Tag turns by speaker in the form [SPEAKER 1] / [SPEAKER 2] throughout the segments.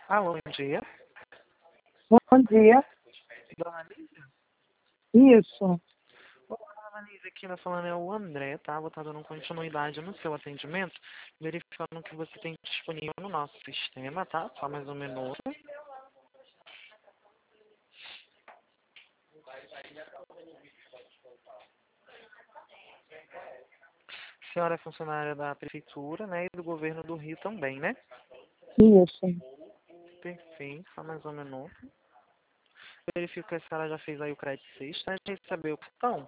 [SPEAKER 1] Alô, bom dia.
[SPEAKER 2] Bom dia.
[SPEAKER 1] Dona Lígia?
[SPEAKER 2] Isso.
[SPEAKER 1] Olá, Dona Lígia, aqui na falando é o André, tá? Vou estar dando continuidade no seu atendimento, verificando o que você tem disponível no nosso sistema, tá? Só mais um minuto. A senhora é funcionária da Prefeitura, né? E do Governo do Rio também, né?
[SPEAKER 2] Isso.
[SPEAKER 1] Perfeito, só mais um minuto. Verifico que a senhora já fez aí o crédito sexta, já recebeu o cartão,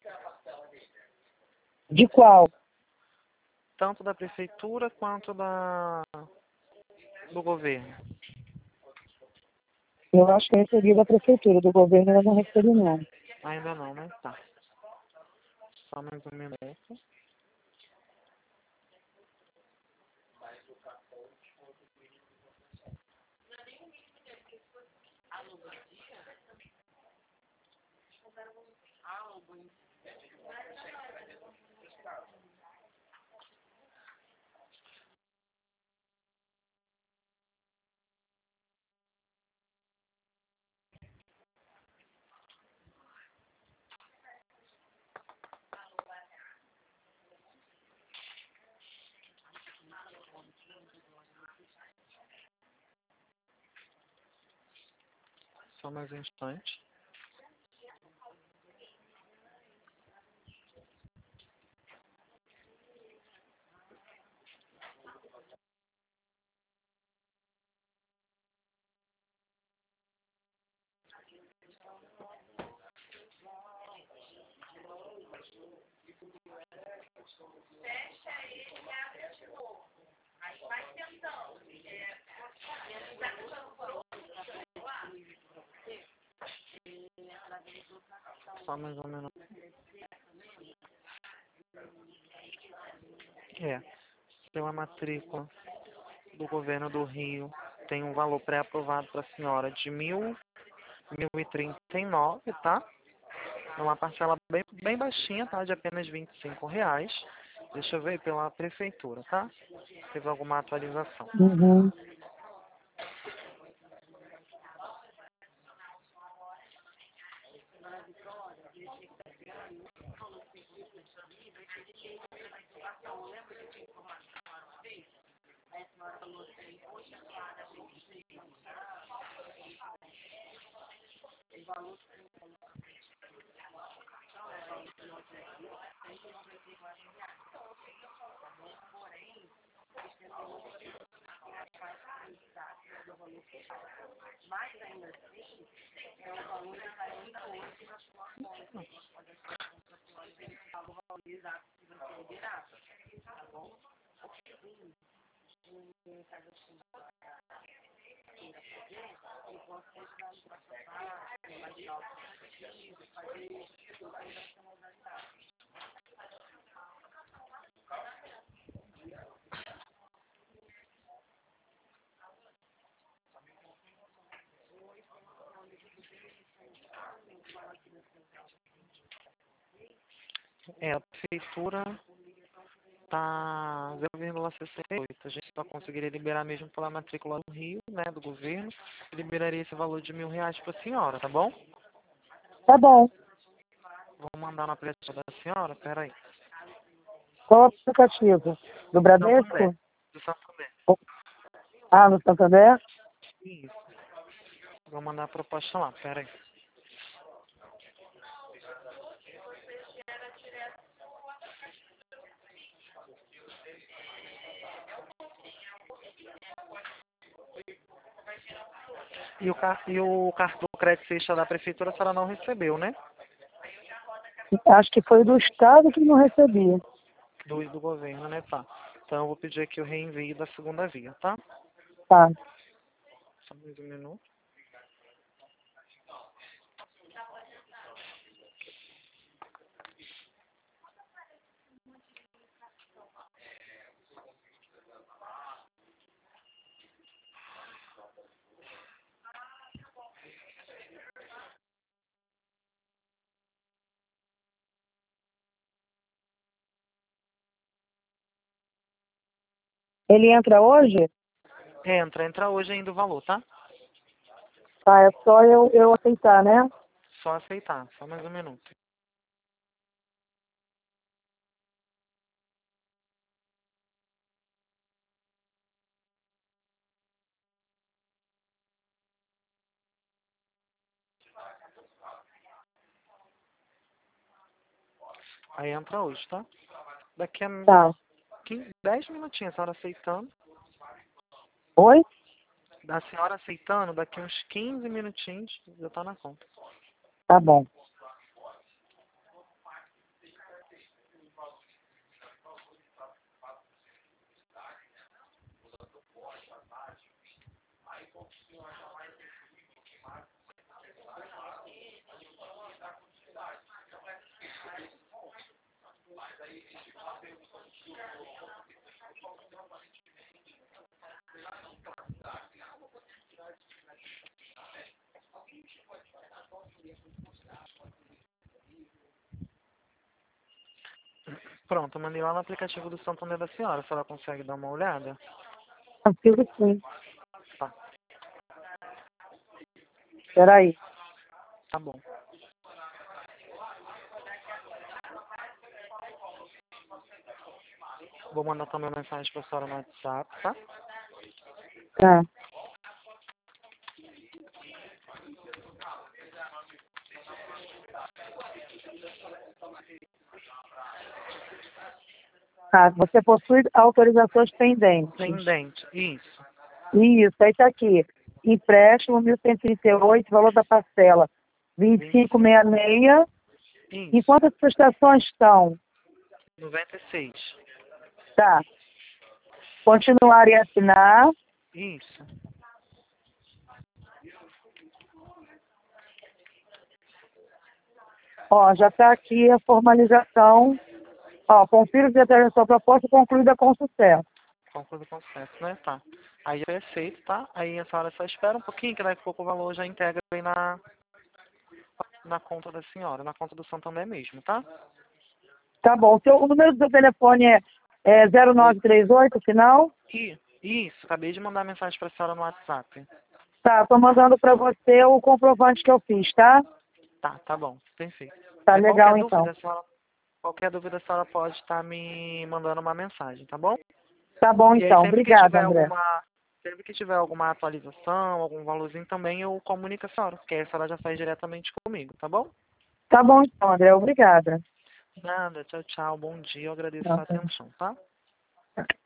[SPEAKER 2] De qual?
[SPEAKER 1] tanto da Prefeitura quanto do Governo.
[SPEAKER 2] Eu acho que eu recebi da prefeitura, do governo eu não recebi não.
[SPEAKER 1] Ainda não, né? Tá. Só mais um minuto. Só mais um instante. Só mais um minuto. Pela matrícula do Governo do Rio, tem um valor pré-aprovado para a senhora de 1.039, tá? É uma parcela bem baixinha, tá? De apenas R$ 25. Deixa eu ver pela Prefeitura, tá? Teve alguma atualização.
[SPEAKER 2] Uhum.
[SPEAKER 1] A Prefeitura tá 0,68. A gente só conseguiria liberar mesmo pela matrícula do Rio, né? Do Governo. Liberaria esse valor de R$ 1.000 para a senhora, tá bom?
[SPEAKER 2] Tá bom.
[SPEAKER 1] Vou mandar na pressa da senhora, peraí.
[SPEAKER 2] Qual o aplicativo? Do
[SPEAKER 1] Santander.
[SPEAKER 2] Bradesco?
[SPEAKER 1] Do Santander.
[SPEAKER 2] Ah, no Santander?
[SPEAKER 1] Isso. Vou mandar a proposta lá, peraí. E o cartão crédito sexta da Prefeitura a senhora não recebeu, né?
[SPEAKER 2] Acho que foi do estado que não recebi.
[SPEAKER 1] Do Governo, né? Tá. Então eu vou pedir aqui o reenvio da segunda via, tá?
[SPEAKER 2] Tá.
[SPEAKER 1] Só mais um minuto.
[SPEAKER 2] Ele entra hoje?
[SPEAKER 1] Entra hoje ainda o valor, tá?
[SPEAKER 2] Tá, é só eu aceitar, né?
[SPEAKER 1] Só aceitar, só mais um minuto. Aí entra hoje, tá? Daqui a
[SPEAKER 2] Tá.
[SPEAKER 1] 10 minutinhos, a senhora aceitando.
[SPEAKER 2] Oi?
[SPEAKER 1] Da senhora aceitando, daqui uns 15 minutinhos já tá na conta.
[SPEAKER 2] Tá bom.
[SPEAKER 1] Pronto, eu mandei lá no aplicativo do Santander da senhora. A senhora consegue dar uma olhada?
[SPEAKER 2] Consigo sim.
[SPEAKER 1] Tá,
[SPEAKER 2] Peraí.
[SPEAKER 1] tá bom. Vou mandar também uma mensagem pra senhora no WhatsApp, tá?
[SPEAKER 2] Tá. Ah, você possui autorizações pendentes.
[SPEAKER 1] Pendente, isso.
[SPEAKER 2] Isso, aí tá aqui. Empréstimo 1.138, valor da parcela
[SPEAKER 1] 25.
[SPEAKER 2] 25,66. E
[SPEAKER 1] Isso.
[SPEAKER 2] quantas prestações estão?
[SPEAKER 1] 96.
[SPEAKER 2] Tá. Continuar e assinar.
[SPEAKER 1] Isso.
[SPEAKER 2] Ó, já está aqui a formalização. Ó, confira se a sua proposta concluída com sucesso.
[SPEAKER 1] Concluído o processo, né? Tá. Aí eu aceito, tá? Aí a senhora só espera um pouquinho, que daqui a pouco o valor já integra aí na conta da senhora, na conta do Santander mesmo, tá?
[SPEAKER 2] Tá bom. O número do seu telefone é 0938, final?
[SPEAKER 1] Isso, acabei de mandar mensagem pra senhora no WhatsApp.
[SPEAKER 2] Tá, tô mandando para você o comprovante que eu fiz, tá?
[SPEAKER 1] Tá bom, perfeito.
[SPEAKER 2] Tá
[SPEAKER 1] Aí
[SPEAKER 2] legal, então.
[SPEAKER 1] qualquer dúvida a senhora pode estar me mandando uma mensagem, tá bom?
[SPEAKER 2] Tá bom,
[SPEAKER 1] E aí
[SPEAKER 2] então. Obrigada, André.
[SPEAKER 1] sempre que tiver alguma atualização, algum valorzinho também, eu comunico a senhora, porque aí a senhora já faz diretamente comigo, tá bom?
[SPEAKER 2] Tá bom, então, André. Obrigada.
[SPEAKER 1] Nada, tchau, tchau, bom dia, eu agradeço a
[SPEAKER 2] Não,
[SPEAKER 1] sua atenção, tá?
[SPEAKER 2] tá.